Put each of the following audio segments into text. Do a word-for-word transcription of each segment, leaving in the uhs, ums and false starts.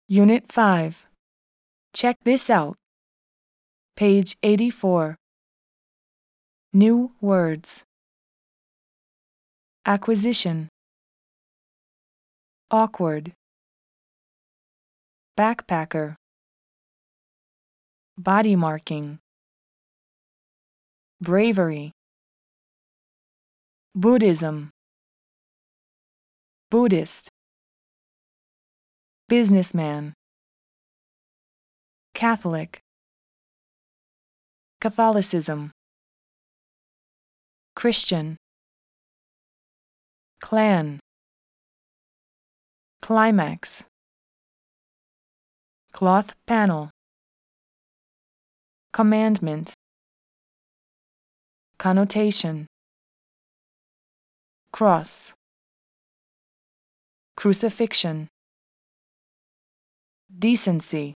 Unit five. Check this out. Page eighty-four. New words. Acquisition. Awkward. Backpacker. Body marking. Bravery. Buddhism. Buddhist. Businessman. Catholic. Catholicism. Christian. Clan. Climax. Cloth panel. Commandment. Connotation. Cross. Crucifixion. Decency.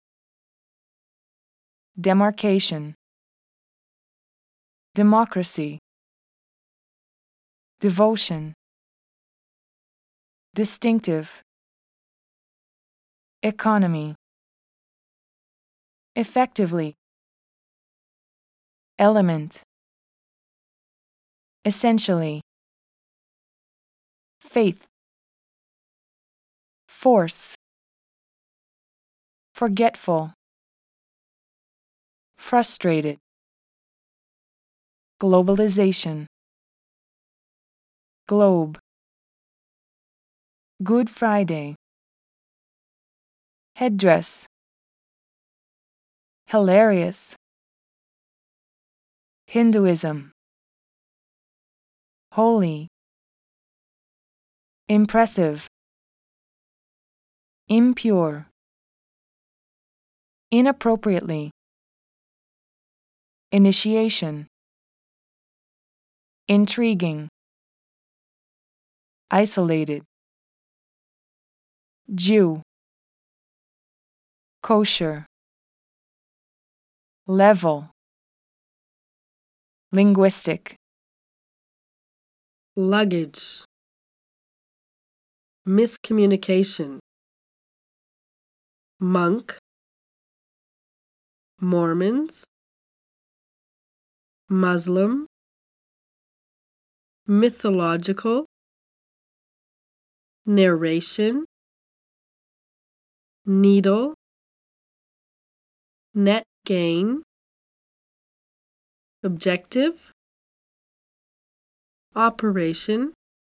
Demarcation. Democracy. Devotion. Distinctive. Economy. Effectively. Element. Essentially. Faith. Force. Forgetful. Frustrated. Globalization. Globe. Good Friday. Headdress. Hilarious. Hinduism. Holy. Impressive. Impure. Inappropriately. Initiation. Intriguing. Isolated. Jew. Kosher. Level. Linguistic. Luggage. Miscommunication. Monk. Mormons. Muslim. Mythological. Narration. Needle. Net gain. Objective. Operation.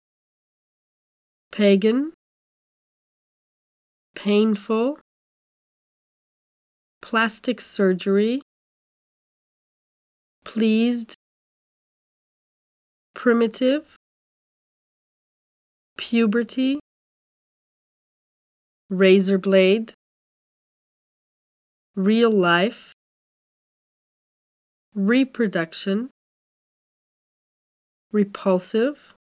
Pagan. Painful. Plastic surgery. Pleased. Primitive. Puberty. Razor blade. Real life. Reproduction. Repulsive.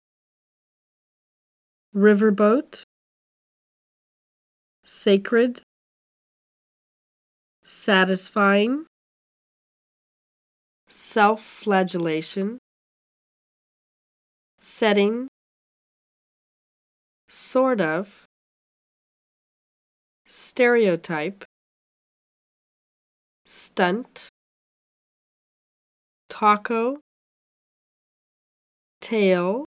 Riverboat. Sacred. Satisfying. Self-flagellation. Setting. Sort of. Stereotype. Stunt. Taco. Tail.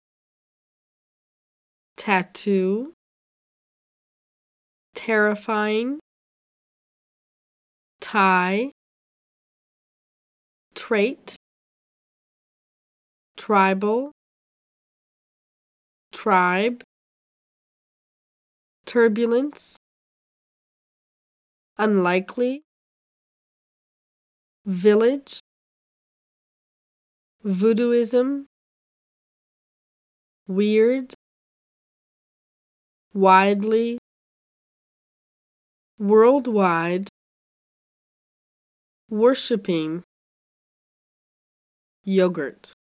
Tattoo. Terrifying. Tie. Trait. Tribal. Tribe. Turbulence. Unlikely. Village. Voodooism. Weird. Widely. Worldwide. Worshipping. Yogurt.